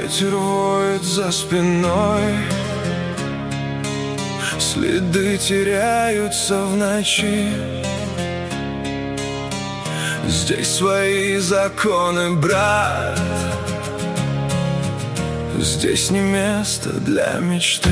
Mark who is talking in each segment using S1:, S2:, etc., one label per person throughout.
S1: Ветер воет за спиной, следы теряются в ночи. Здесь свои законы, брат, здесь не место для мечты.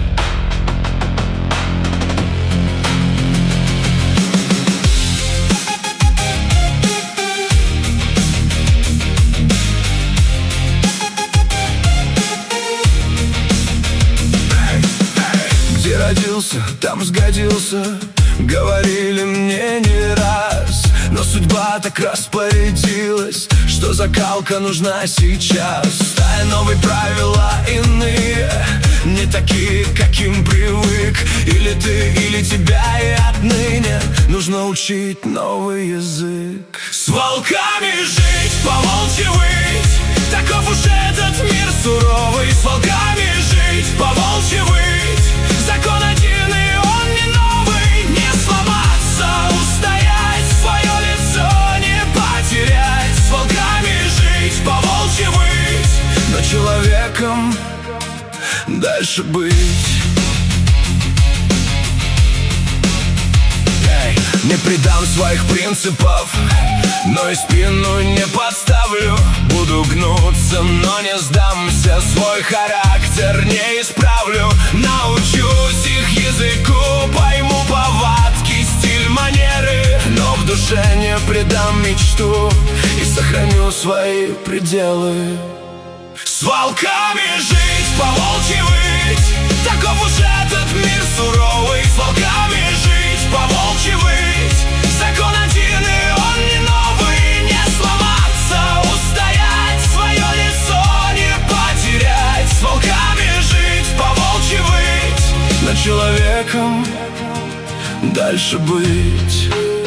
S1: Где родился, там сгодился, говорили мне не раз. Но судьба так распорядилась, что закалка нужна сейчас. Стая новые правила иные, не такие, каким привык. Или ты, или тебя, и отныне нужно учить новый язык. С волками жить, по-волчьи выть, таков уж этот мир суровый. С волками жить, по-волчьи выть, закон один, и он не новый. Не сломаться, устоять, свое лицо не потерять. С волками жить, по-волчьи выть, но человеком дальше быть. Не предам своих принципов, но и спину не подставлю. Буду гнуться, но не сдамся, свой характер не исправлю. Научусь их языку, пойму повадки, стиль, манеры, но в душе не предам мечту и сохраню свои пределы. С волками жить, по-волчьи выть, таков уж этот мир суровый. С волками жить, по-волчьи выть, закон один, и он не новый. Не сломаться, устоять, свое лицо не потерять. С волками жить, по-волчьи выть, но человеком дальше быть.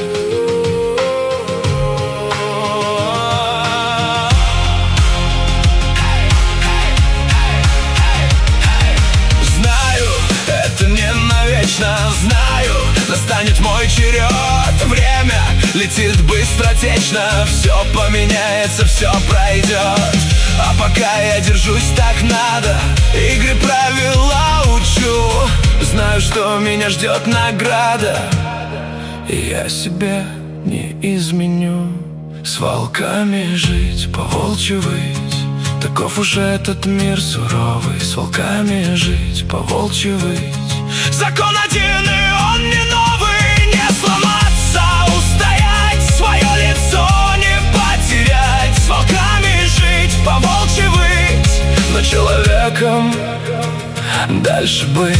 S1: Знаю, настанет мой черед. Время летит быстротечно, все поменяется, все пройдет. А пока я держусь так надо, игры правила учу. Знаю, что меня ждет награда, и я себе не изменю. С волками жить, по-волчьи выть, таков уж этот мир суровый. С волками жить, по-волчьи выть, закон один, и он не новый. Не сломаться, устоять, свое лицо не потерять. С волками жить, по-волчьи выть, но человеком дальше быть.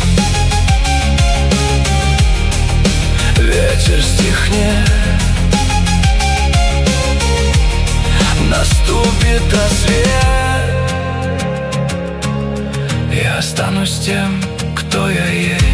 S1: Ветер стихнет, наступит рассвет, я останусь тем, кто я есть.